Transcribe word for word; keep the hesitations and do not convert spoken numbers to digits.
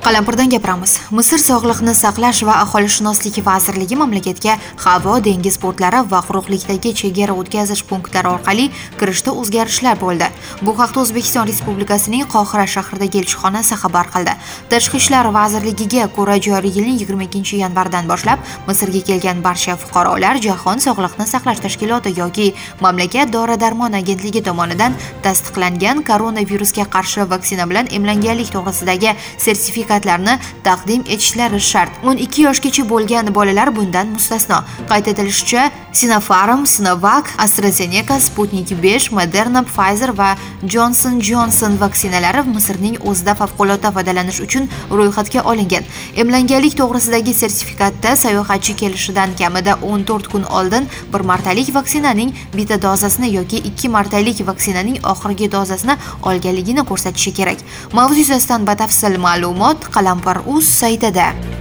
Qalampirdan gapiramiz. Misr Sog'liqni saqlash va aholishunoslik vazirligi mamlakatga havo, dengiz portlari va quruqlikdagi chegara o'tkazish punktlari orqali kirishda o'zgarishlar bo'ldi. Bu haqda O'zbekiston Respublikasining Qohira shahridagi elchixonasi xabar qildi. Tashqi ishlar vazirligiga ko'ra, joriy yilning yigirma ikkinchi yanvardan boshlab Misrga kelgan barcha fuqarolar Jahon Sog'liqni saqlash tashkiloti yoki mamlakat dori-darmon agentligi tomonidan tasdiqlangan koronavirusga qarshi vaksina bilan emlanganlik to'g'risidagi sertifikat taqdim etishlari shart. o'n ikki yoshgacha bo'lgan bolalar bundan mustasno. Qayd etilishicha, Sinopharm, Sinovac, AstraZeneca, Sputnik besh, Moderna, Pfizer va Johnson Johnson vaksinalari Misrning o'zida favqulodda foydalanish uchun ro'yxatga olingan. Emlanganlik to'g'risidagi sertifikatda sayohatchi kelishidan kamida o'n to'rt kun oldin bir martalik vaksinaning bitta dozasini yoki ikki martalik vaksinaning oxirgi dozasini olganligini ko'rsatishi kerak. Mavzu yuzasidan batafsil ma'lumot Qalampir.uz saytida.